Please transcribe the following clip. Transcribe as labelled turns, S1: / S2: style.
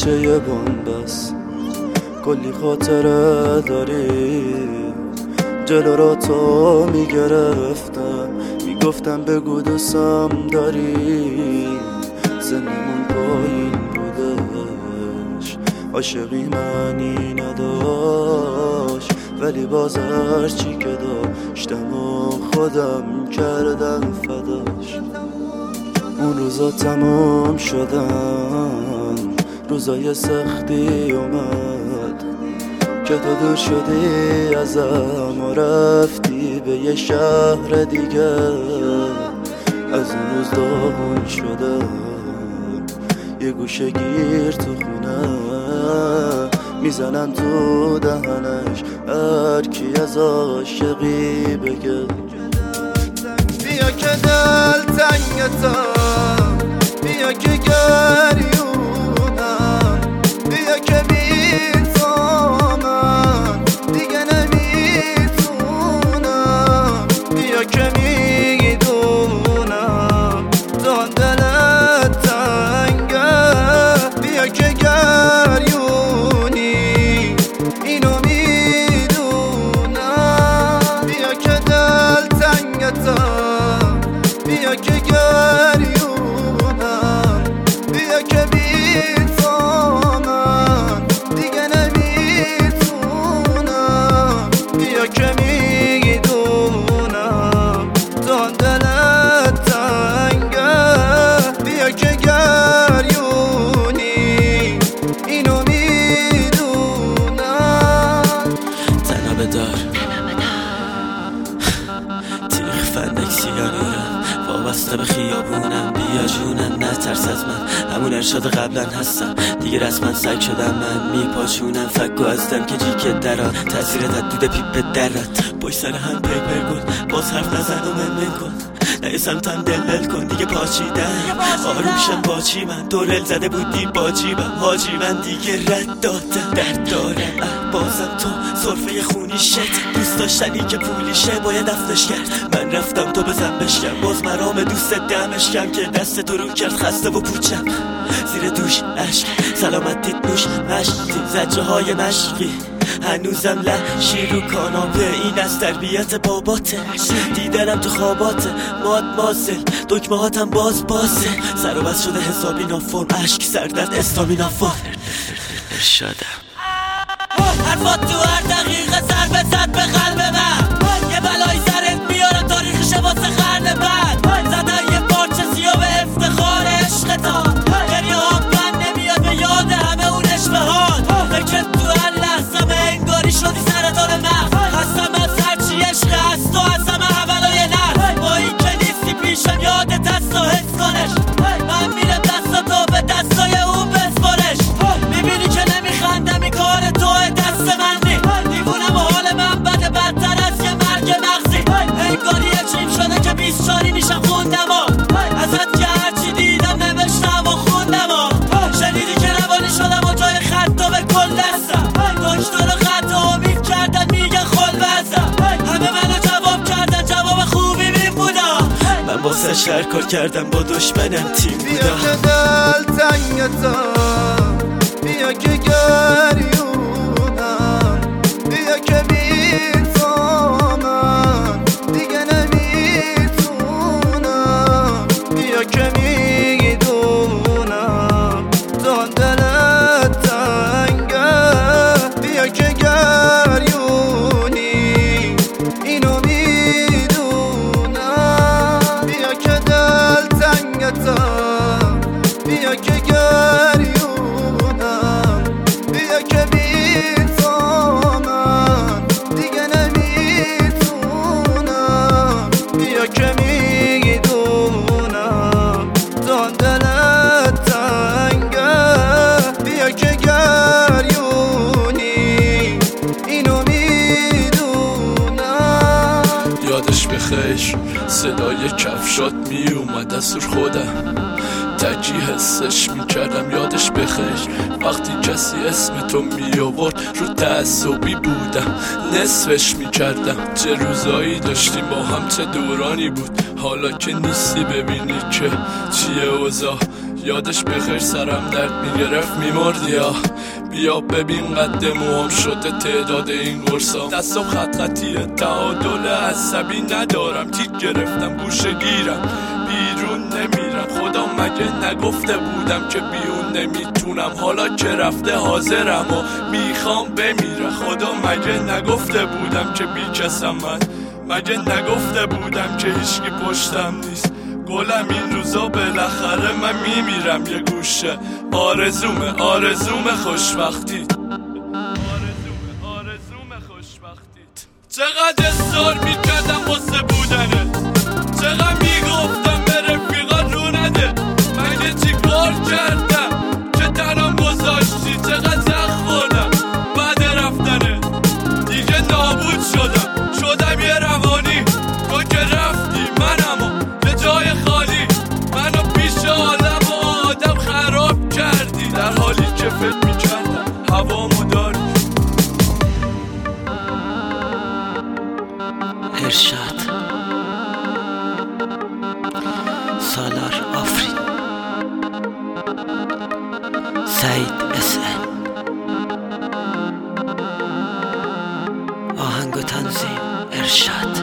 S1: کوچه بنبست کلی خاطره داری، جلو را تو میگرفتم میگفتم بگو دوستم داری، سنمون پایین بودش عاشقی معنی نداشت، ولی باز هرچی که داشتم و خودم کردم فداش. اون روزا تمام شدن، روزای سختی اومد که تو دور شدی ازم و رفتی به یه شهر دیگه. از اون روز داغون شدم، یه گوشه گیر تو خونه میزنن تو دهنش هر کی از عاشقی بگه. بیا که دل تنگتم، بیا که گریونم، بیا که بی تو من دیگه نمیتونم، بیا که میدونم تو دلت تنگه، بیا که گریونی اینو میدونم، بیا که دل تنگتم، بیا که گریونم، بیا که بی تو من دیگه نمیتونم، بیا که میدونم تو دلت تنگه، بیا که گریونی اینو میدونم.
S2: تنها بدار تیغ فندکسیانم وابسته به خیابونم، بیا جونم نترس از من، همون ارشاد قبلا هستم دیگه رسما سگ شدم، من میپاشونم فکو ازدم که جیکت دران تاثیرت از دود پیپ درات پشت سر هم پیپر کن، باز حرف نزن و من کن، نه سمتم دل کن دیگه پاچیدم، آروم شم با چی من دورل زده بودی با جیبم، حاجی من دیگه رد دادم درد دارم، بازم تو صرفه خونی شد، دوست داشتنی که پولیشه باید دفتش کرد، من رفتم تو بزن بشکم، باز مرام دوست دمشکم که دست تو رو کرد خسته و پوچم، زیر دوش عشق سلامتیت نوش مشتی زجه های مشقی، هنوزم لحشی رو کاناپه، این از تربیت باباته، دیدنم تو خواباته ماد مازل دکمه هاتم باز بازه، سر و بس شده حسابی نافرم، عشق سردرد استامی نافر ارشادم. حرفات تو هر دقیقه سر بزد به قلب من، یه بلایی سرت میاره تاریخشه واسه قرن بعد، زدن یه پارچه سیاه به افتخار عشقتان، گریه ها من نمیاد به یاد همه اون اشبهات، فکرت تو هر لحظه به انگاری شدی سرطان مغز، هستم از هرچی عشق هست تو از همه اولای نرد، با این که نیستی پیشم یادت هست و حس کنش، من میرم دستا تو به دستای اون بسپارش، میبینی که نمیخندم این کار توه دست من نی، دیوونم و حال من بده بدتر از یه مرگ مغزی، انگاری یه چیم شده که 20 شاری میشم خوندم ازت که هرچی دیدم نوشتم و خوندم شنیدی که روانی شدم و جای خطا به کل دستم، دکتر خطا امید کردن میگن خل بزم، همه منو جواب کردن جواب خوبی میبودم، من واسه شهر کار کردم با دشمنم تیم بودم.
S1: بیا که دل تنگتم، بیا که گریونم، بیا که بی تو من دیگه نمیتونم، بیا که میدونم تو دلت تنگه، بیا که گریونی اینو میدونم، بیا که دل تنگتم، بیا که گریونم، بیا که بی تو من دیگه نمیتونم، بیا که میدونم تو دلت تنگه، بیا که گریونی اینو میدونم.
S3: یادش بخیر صدای کفشات می اومد از سر خودم، تکی حسش میکردم یادش بخیر، وقتی کسی اسم تو می آورد رو تعصبی بودم نصفش میکردم، چه روزایی داشتیم با هم چه دورانی بود، حالا که نیستی ببینی که چیه اوضاع، یادش بخیر سرم درد میگرفت میمردی. بیا ببین قد موام شده تعداد این قرصام. دستم خط خطیه تعادل عصبی ندارم. تیک گرفتم گوشه گیرم بیرون نمیرم. خدا مگه نگفته بودم که بیرون نمیتونم؟ حالا که رفته حاضرم و میخوام بمیرم. خدا مگه نگفته بودم که بیکسم من؟ مگه نگفته بودم که هیچکی پشتم نیست؟ گلم این روزا بالاخره من میمیرم. یه گوشه آرزوم خوشبختیت. آرزوم خوشبختیت. چقدر اصرار میکردم واسه بودنت، چقدر میگفتم به رفیقات رو نده. مگه چی کار کردم که تنم گذاشتی؟ چقدر زخم خوردم بعد رفتنه، دیگه نابود شدم یه روانی. تو که رفتی منمو به جای خالی، منو پیش عالم و آدم خراب کردی. در حالی که فکر میکردم هوامو داری.
S2: ارشاد سالار آفرین سعید SN. آهنگ و تنظیم ارشاد.